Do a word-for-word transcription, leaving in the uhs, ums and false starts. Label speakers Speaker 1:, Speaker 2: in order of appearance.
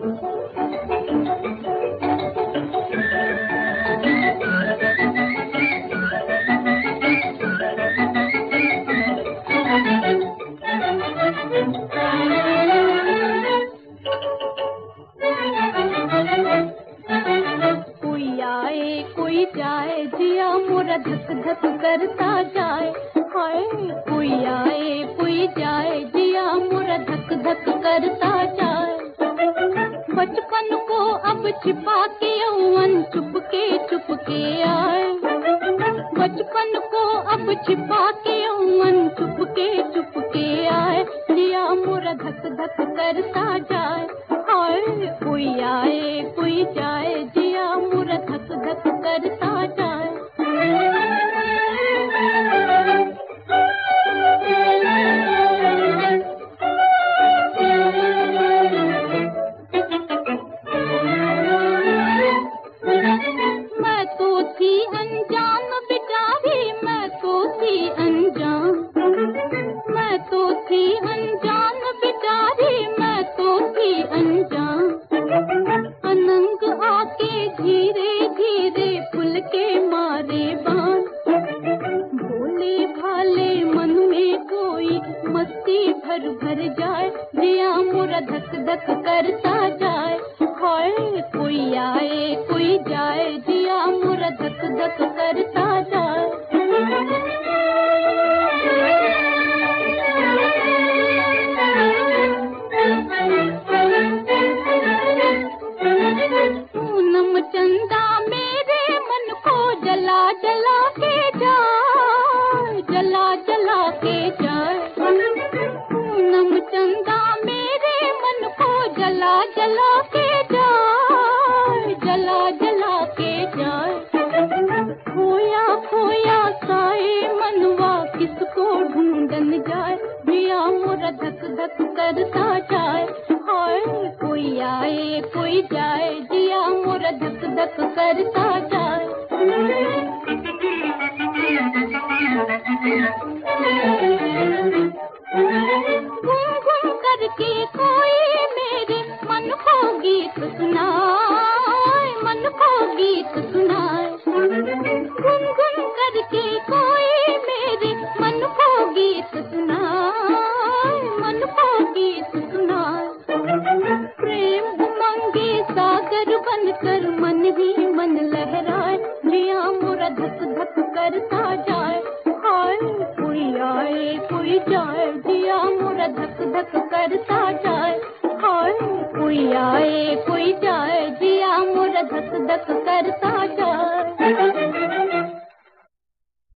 Speaker 1: कोई जाए जिया मोरा धक धक करता जाए, हाय कोई आए कोई जाए जिया मोरा धक धक करता जाए। बचपन को अब छिपा के यौवन चुपके चुपके आए, बचपन को अब छिपा के यौवन चुपके चुपके आए, जिया मोरा धक धक करता जाए, हाय कोई आए कोई जाए जिया मोरा धक धक करता जाए। मैं तो थी अनजान बेचारी, मैं तो थी अनजान, मैं तो थी अनजान बेचारी, मैं तो थी अनजान। अनंग आके धीरे धीरे फुल के मारे बाण, भोले भाले मन में कोई मस्ती भर भर जाए, जिया मोरा धक धक करता जाए, हाय कोई आए कोई जाए जिया मोरा धक धक करता जाए। पूनम चंदा मेरे मन को जला जला के जाए, जला जला के जाए। पूनम चंदा मेरे मन को जला जला के जाए, जला जला के जाए। खोया खोया साए मनवा किसको ढूंढन जाए, जिया मोरा धक धक करता जाए, हाय कोई आए कोई जाए जिया मोरा धक धक करता जाए। घूम घूम करके कोई मेरे मन को गीत सुनाए, मन को गीत सुनाए। घूम घूम करके कोई मेरे मन को गीत सुनाए, मन को गीत सुनाए। प्रेम उमंगे सागर बनकर मन ही मन लहराए, जिया मोरा धक धक करता जाए, हाय कोई आए कोई जाए जिया मोरा धक धक करता जाए, हाय कोई आए कोई जाए जिया मोरा धक धक करता जाए।